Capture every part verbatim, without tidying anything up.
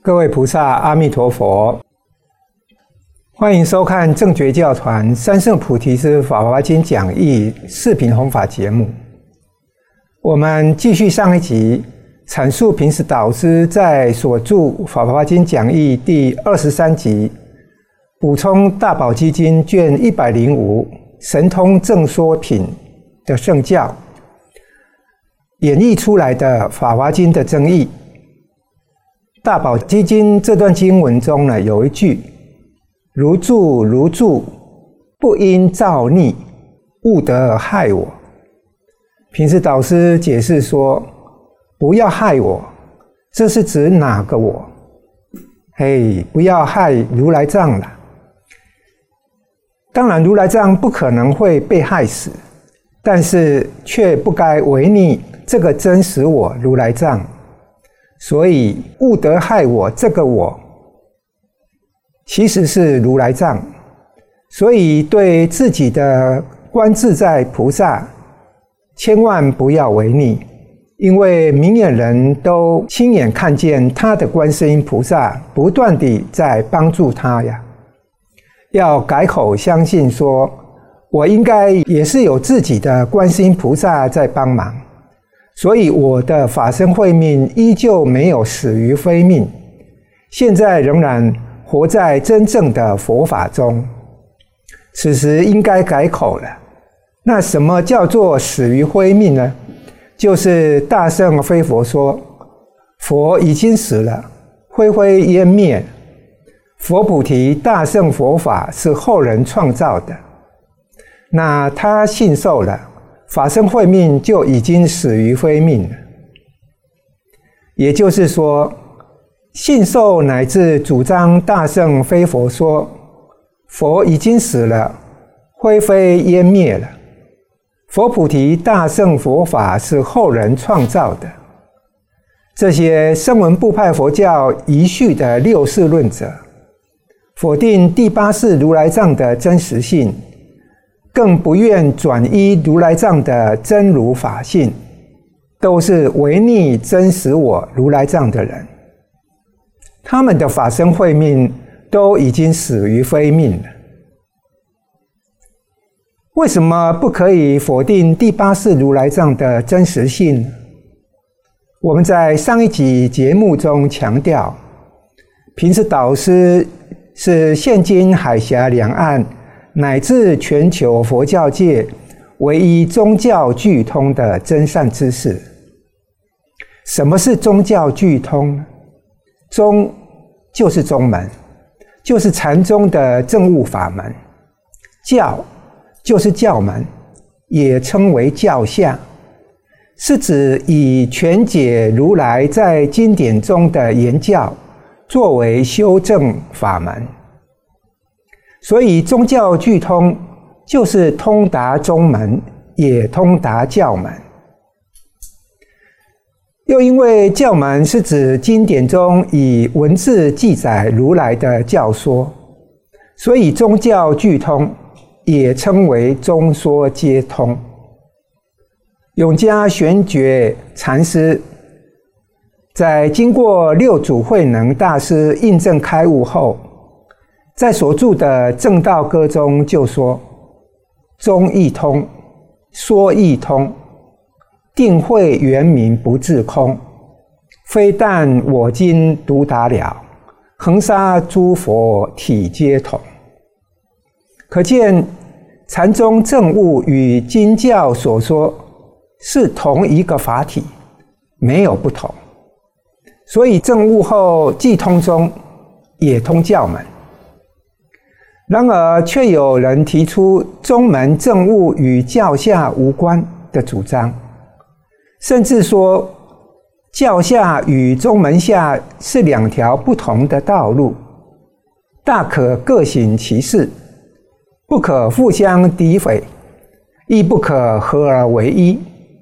各位菩萨，阿弥陀佛！欢迎收看正觉教团三圣菩提师法华经讲义视频弘法节目。我们继续上一集阐述平时导师在所著法华经讲义第二十三集补充大宝积经卷一百零五神通正说品的圣教演绎出来的法华经的争议。大宝积经这段经文中呢，有一句如住如住，不因造逆，勿得害我。平时导师解释说，不要害我，这是指哪个我？嘿，不要害如来藏了。当然如来藏不可能会被害死，但是却不该违逆这个真实我如来藏，所以勿得害我这个我其实是如来藏，所以对自己的观自在菩萨千万不要违逆，因为明眼人都亲眼看见他的观世音菩萨不断地在帮助他呀。要改口相信说，我应该也是有自己的观世音菩萨在帮忙，所以我的法身慧命依旧没有死于非命，现在仍然活在真正的佛法中。此时应该改口了。那什么叫做死于非命呢？就是大圣非佛说，佛已经死了，灰灰烟灭，佛菩提大圣佛法是后人创造的，那他信受了，法身慧命就已经死于非命了。也就是说，信受乃至主张大圣非佛说，佛已经死了，灰飞烟灭了，佛菩提大圣佛法是后人创造的。这些声闻部派佛教遗续的六世论者，否定第八世如来藏的真实性，更不愿转依如来藏的真如法性，都是违逆真实我如来藏的人。他们的法身慧命都已经死于非命了。为什么不可以否定第八世如来藏的真实性呢？我们在上一集节目中强调，平时导师是现今海峡两岸乃至全球佛教界唯一宗教俱通的真善知识。什么是宗教俱通呢？宗就是宗门，就是禅宗的证悟法门；教就是教门，也称为教下，是指以全解如来在经典中的言教作为修正法门。所以宗教俱通就是通达宗门，也通达教门。又因为教门是指经典中以文字记载如来的教说，所以宗教俱通也称为宗说皆通。永嘉玄觉禅师在经过六祖慧能大师印证开悟后，在所著的正道歌中就说，宗亦通，说亦通，定慧圆明不自空，非但我今独达了，恒沙诸佛体皆同。可见禅宗证悟与经教所说是同一个法体，没有不同。所以证悟后既通宗，也通教门。然而却有人提出宗门证悟与教下无关的主张，甚至说教下与宗门下是两条不同的道路，大可各行其事，不可互相诋毁，亦不可合而为一。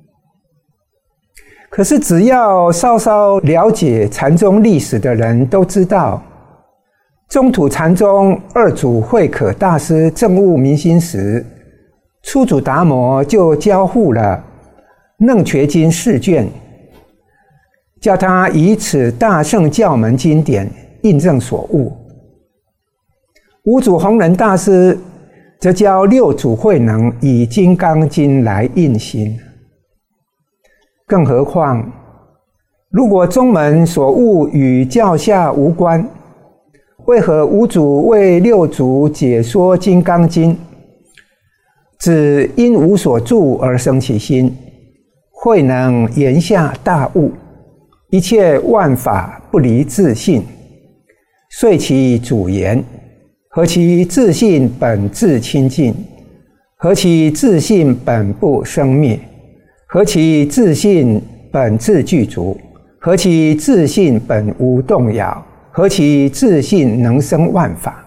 可是只要稍稍了解禅宗历史的人都知道，中土禅宗二祖慧可大师证悟明心时，初祖达摩就交付了《楞觉经》四卷， 叫他以此大圣教门经典印证所悟。五祖弘忍大师则教六祖慧能以《金刚经》来印心。更何况，如果宗门所悟与教下无关，为何五祖为六祖解说《金刚经》，只因无所住而生其心，慧能言下大悟，一切万法不离自性，遂其主言：何其自性本自清净，何其自性本不生灭，何其自性本自具足，何其自性本无动摇，何其自性能生万法。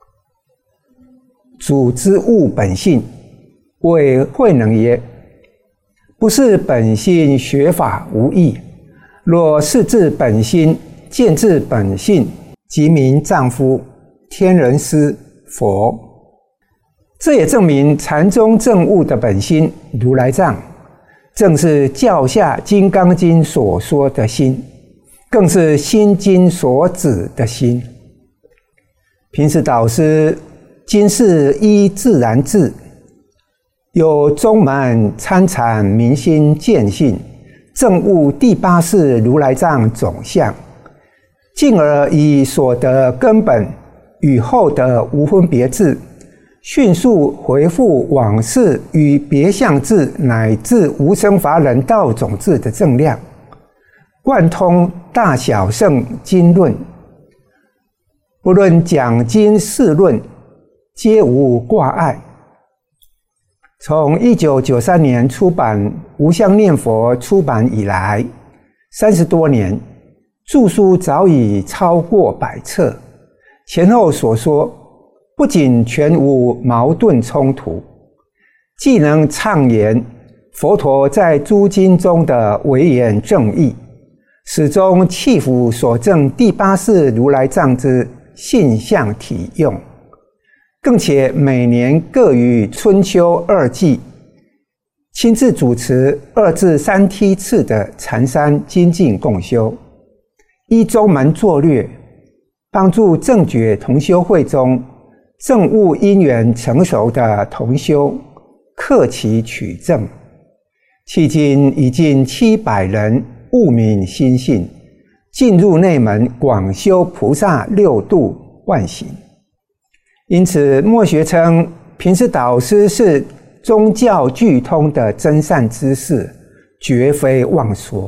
主之悟本性，谓慧能曰：不是本心学法无益，若是自本心见自本性，即名丈夫、天人师、佛。这也证明禅宗证悟的本心如来藏，正是教下《金刚经》所说的心，更是《心经》所指的心。平时导师今世依自然智，有宗门参禅明心见性，证悟第八世如来藏总相，进而以所得根本与后得无分别智，迅速回复往事与别相智乃至无生法忍道种智的正量，贯通大小圣经论，不论讲经释论，皆无挂碍。从一九九三年出版《无相念佛》出版以来，三十多年，著书早已超过百册，前后所说不仅全无矛盾冲突，既能畅言佛陀在诸经中的唯言正义，始终契符所证第八世如来藏之性相体用，更且每年各于春秋二季亲自主持二至三梯次的禅山精进共修，依宗门作略，帮助正觉同修会中证悟因缘成熟的同修克其取证，迄今已近七百人悟明心性，进入内门广修菩萨六度万行。因此默学称平时导师是宗教俱通的真善知识，绝非妄说。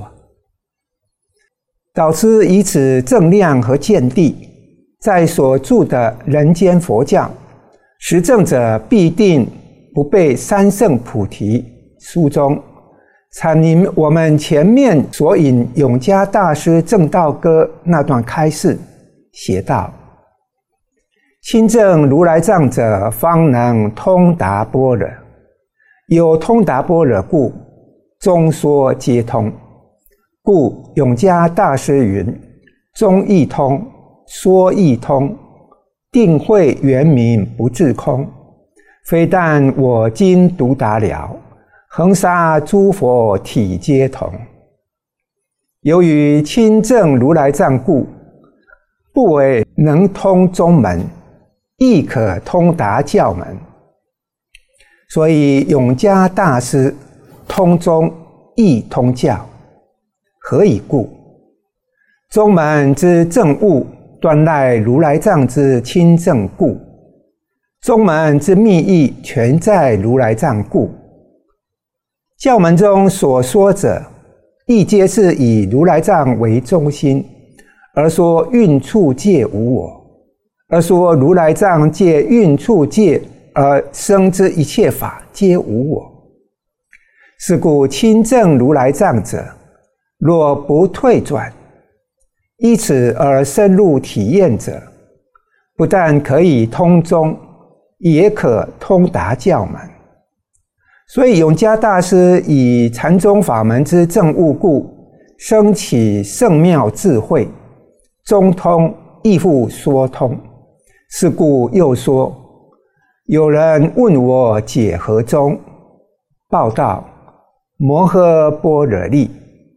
导师以此正量和见地，在所著的《人间佛教》实证者必定不被三圣菩提书中阐明我们前面所引永嘉大师正道歌那段开示，写道：亲证如来藏者，方能通达般若。有通达般若故，中说皆通。故永嘉大师云：中亦通，说亦通，定慧圆明不自空。非但我今独达了，恒沙诸佛体皆同。由于亲证如来藏故，不为能通宗门，亦可通达教门，所以永嘉大师通宗亦通教。何以故？宗门之正悟，端赖如来藏之亲证故；宗门之密意，全在如来藏故。教门中所说者，亦皆是以如来藏为中心，而说蕴处界无我，而说如来藏借蕴处界而生之一切法皆无我。是故亲证如来藏者，若不退转，依此而深入体验者，不但可以通宗，也可通达教门。所以永嘉大师以禅宗法门之正悟故，生起圣妙智慧，中通亦复说通。是故又说：有人问我解何宗，报道摩诃般若力。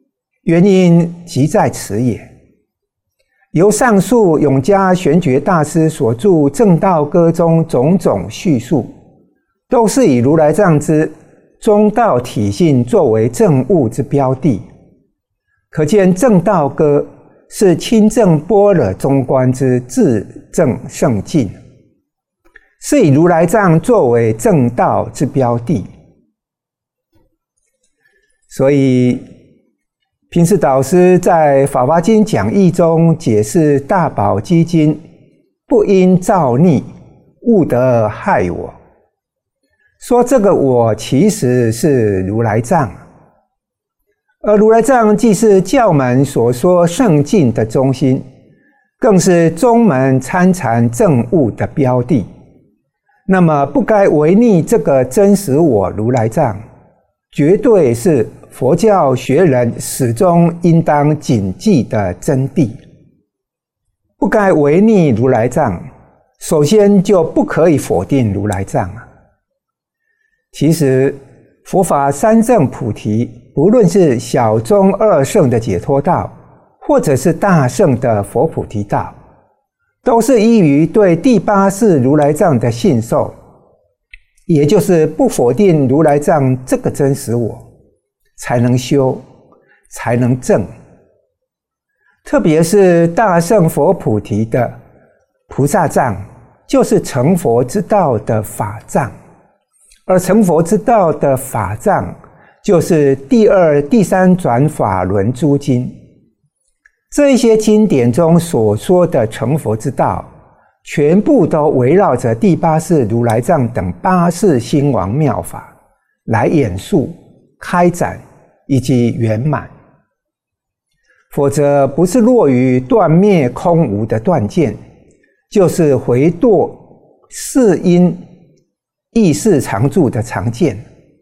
原因即在此也。由上述永嘉玄觉大师所著《正道歌》中种种叙述，都是以如来藏之中道体性作为证悟之标的。可见正道歌是亲证般若中观之自证圣境，是以如来藏作为正道之标的。所以平时导师在《法华经》讲义中解释大宝积经，不因造逆，勿得害我。说这个我其实是如来藏，而如来藏既是教门所说圣境的中心，更是宗门参禅证悟的标的。那么不该违逆这个真实我如来藏，绝对是佛教学人始终应当谨记的真谛。不该违逆如来藏，首先就不可以否定如来藏啊。其实佛法三正菩提，不论是小中二圣的解脱道，或者是大圣的佛菩提道，都是依于对第八世如来藏的信受，也就是不否定如来藏这个真实我，才能修，才能证。特别是大圣佛菩提的菩萨藏，就是成佛之道的法藏，而成佛之道的法藏，就是第二、第三转法轮诸经。这一些经典中所说的成佛之道，全部都围绕着第八世如来藏等八世兴亡妙法来演述、开展以及圆满。否则不是落于断灭空无的断见，就是回堕世因意识常住的常见。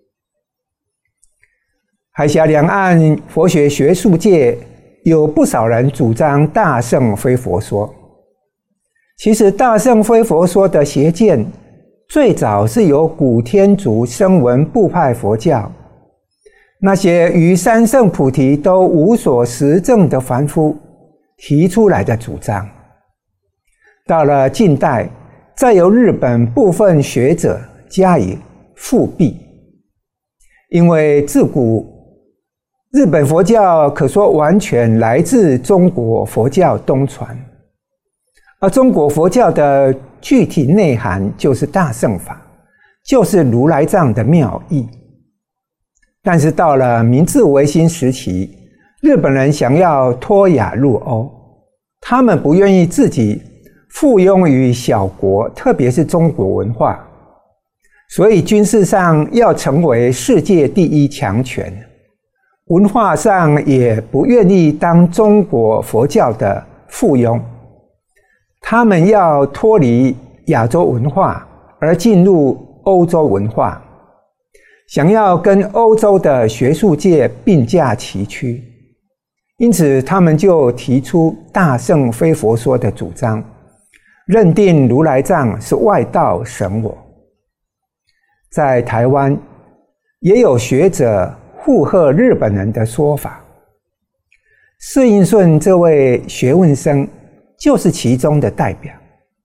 海峡两岸佛学学术界有不少人主张大乘非佛说。其实大乘非佛说的邪见，最早是由古天竺声闻部派佛教那些于三圣菩提都无所实证的凡夫提出来的主张。到了近代，再由日本部分学者加以复辟。因为自古日本佛教可说完全来自中国佛教东传，而中国佛教的具体内涵就是大乘法，就是如来藏的妙义。但是到了明治维新时期，日本人想要脱亚入欧，他们不愿意自己附庸于小国，特别是中国文化，所以军事上要成为世界第一强权，文化上也不愿意当中国佛教的附庸，他们要脱离亚洲文化而进入欧洲文化，想要跟欧洲的学术界并驾齐驱，因此他们就提出大乘非佛说的主张，认定如来藏是外道神我。在台湾也有学者附和日本人的说法，释应顺这位学问生就是其中的代表。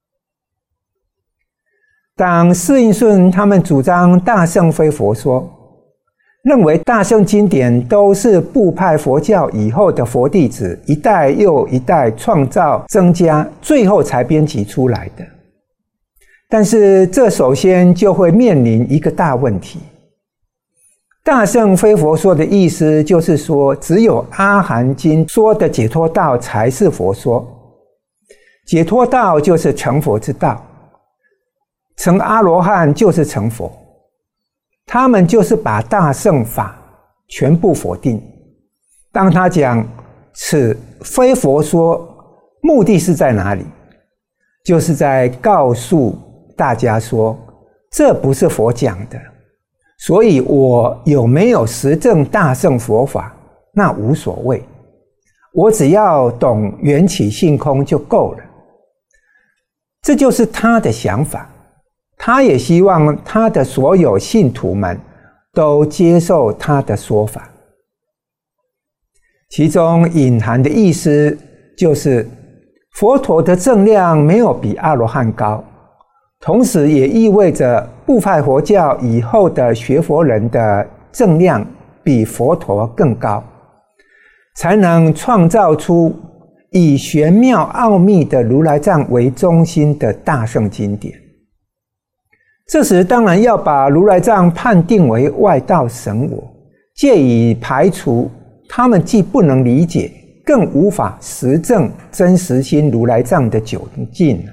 当释应顺他们主张大乘非佛说，认为大乘经典都是部派佛教以后的佛弟子一代又一代创造增加，最后才编辑出来的。但是这首先就会面临一个大问题，大乘非佛说的意思就是说，只有阿含经说的解脱道才是佛说，解脱道就是成佛之道，成阿罗汉就是成佛，他们就是把大乘法全部否定。当他讲此非佛说，目的是在哪里？就是在告诉大家说，这不是佛讲的，所以我有没有实证大乘佛法那无所谓，我只要懂缘起性空就够了。这就是他的想法，他也希望他的所有信徒们都接受他的说法。 其中隐含的意思就是佛陀的正量没有比阿罗汉高，同时也意味着部派佛教以后的学佛人的正量比佛陀更高，才能创造出以玄妙奥秘的如来藏为中心的大圣经典。这时当然要把如来藏判定为外道神我，借以排除他们既不能理解更无法实证真实心如来藏的窘境。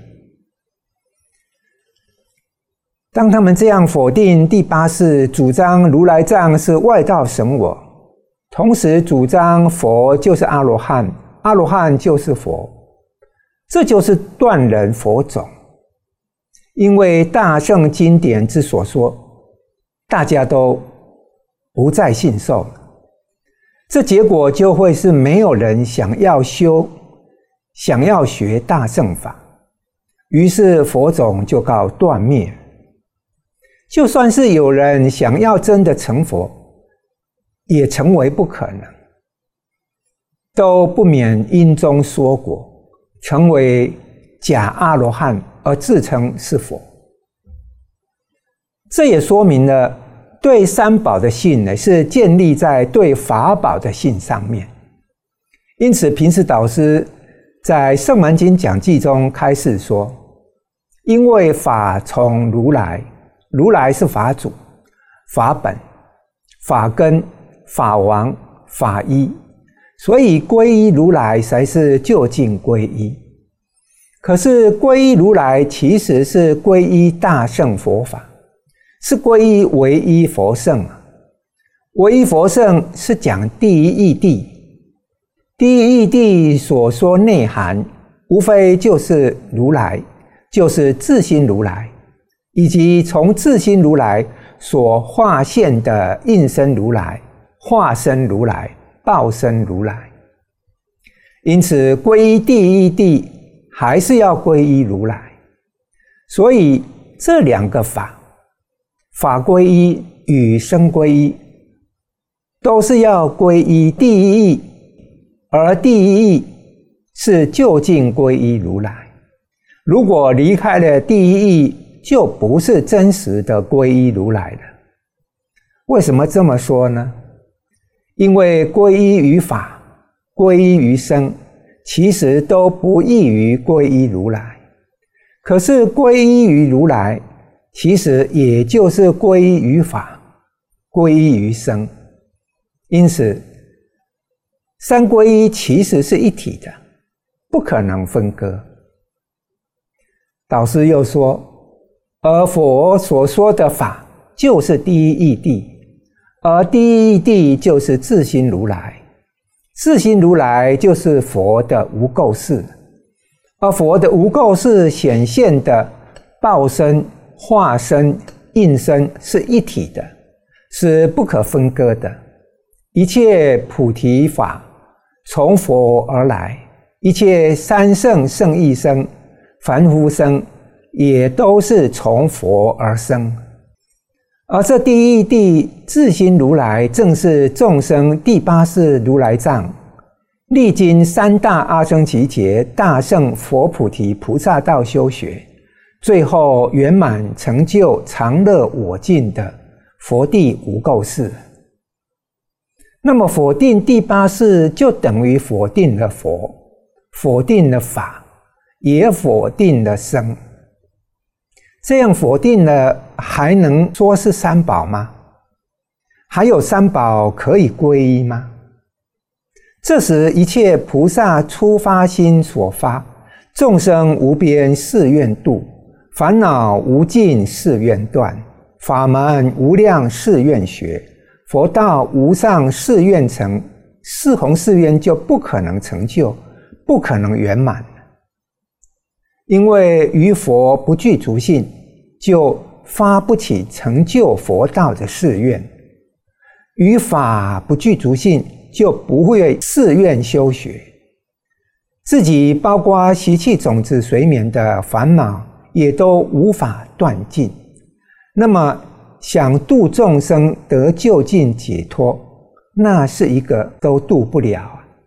当他们这样否定第八世，主张如来藏是外道神我，同时主张佛就是阿罗汉，阿罗汉就是佛，这就是断人佛种。因为大圣经典之所说，大家都不再信受了，这结果就会是没有人想要修，想要学大乘法，于是佛种就告断灭。就算是有人想要真的成佛，也成为不可能，都不免因中说果，成为假阿罗汉而自称是佛。这也说明了对三宝的信呢，是建立在对法宝的信上面。因此平时导师在《圣门经讲记》中开示说，因为法从如来，如来是法主、法本、法根、法王、法依，所以皈依如来才是究竟皈依。可是皈依如来其实是皈依大乘佛法，是皈依唯一佛圣。唯一佛圣是讲第一义谛，第一义谛所说内涵无非就是如来，就是自心如来，以及从自心如来所化现的应身如来、化身如来、报身如来。因此皈依第一义谛还是要皈依如来。所以这两个法，法皈依与僧皈依，都是要皈依第一义，而第一义是究竟皈依如来。如果离开了第一义，就不是真实的皈依如来了。为什么这么说呢？因为皈依于法、皈依于僧，其实都不异于皈依如来。可是皈依于如来，其实也就是皈依于法、皈依于僧。因此三皈依其实是一体的，不可能分割。导师又说，而佛所说的法就是第一义谛，而第一义谛就是自心如来，自心如来就是佛的无垢事，而佛的无垢事显现的报身、化身、应身是一体的，是不可分割的。一切菩提法从佛而来，一切三圣圣义生、凡夫生也都是从佛而生。而这第一义谛自心如来，正是众生第八世如来藏历经三大阿僧祇劫大圣佛菩提菩萨道修学，最后圆满成就常乐我净的佛地无垢事。那么否定第八世，就等于否定了佛，否定了法，也否定了僧。这样否定了，还能说是三宝吗？还有三宝可以皈依吗？这时一切菩萨初发心所发，众生无边誓愿度，烦恼无尽誓愿断，法门无量誓愿学，佛道无上誓愿成，四弘誓愿就不可能成就，不可能圆满。因为于佛不具足性，就发不起成就佛道的誓愿；于法不具足性，就不会誓愿修学。自己包括习气种子随眠的烦恼，也都无法断尽。那么想度众生得究竟解脱，那是一个都度不了。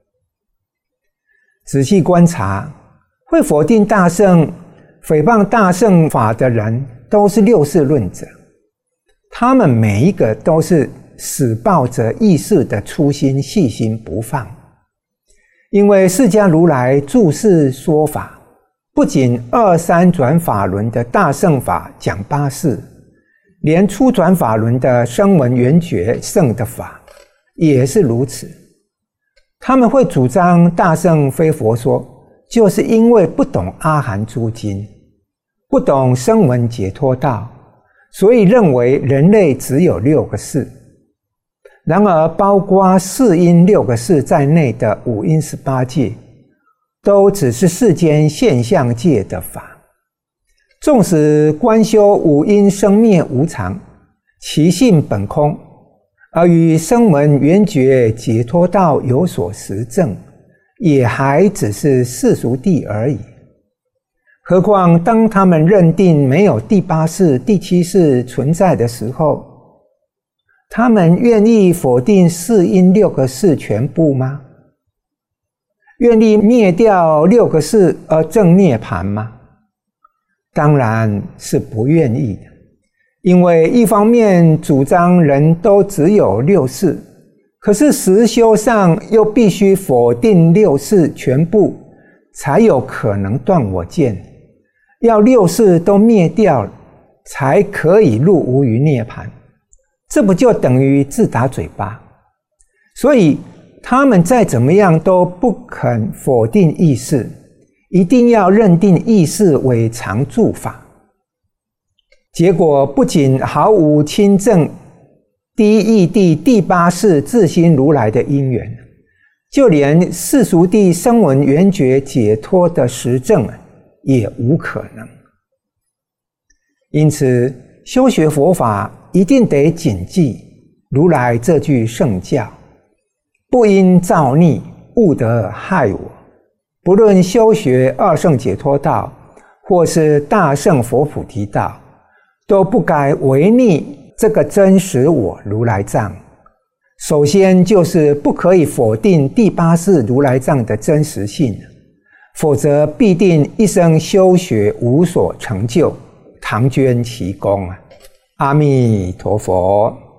仔细观察，会否定大乘、诽谤大乘法的人，都是六世论者。他们每一个都是死抱着意识的初心，细心不放。因为释迦如来注释说法，不仅二三转法轮的大乘法讲八事，连初转法轮的声闻缘觉乘的法也是如此。他们会主张大乘非佛说，就是因为不懂阿含诸经，不懂声闻解脱道，所以认为人类只有六个世。然而包括四因六个世在内的五因十八界，都只是世间现象界的法。纵使观修五因生灭无常，其性本空，而与声闻缘觉解脱道有所实证，也还只是世俗谛而已。何况当他们认定没有第八世、第七世存在的时候，他们愿意否定四因六个世全部吗？愿意灭掉六个世而证涅槃吗？当然是不愿意的。因为一方面主张人都只有六世，可是实修上又必须否定六世全部，才有可能断我见。要六世都灭掉，才可以入无余涅槃。这不就等于自打嘴巴？所以他们再怎么样都不肯否定意识，一定要认定意识为常住法。结果不仅毫无亲证第一义谛第八世自心如来的因缘，就连世俗谛声闻缘觉解脱的实证也无可能。因此修学佛法一定得谨记如来这句圣教：不因造逆，勿得害我。不论修学二乘解脱道，或是大乘佛菩提道，都不该违逆这个真实我如来藏。首先就是不可以否定第八世如来藏的真实性，否则必定一生修学无所成就，唐捐其功啊！阿弥陀佛。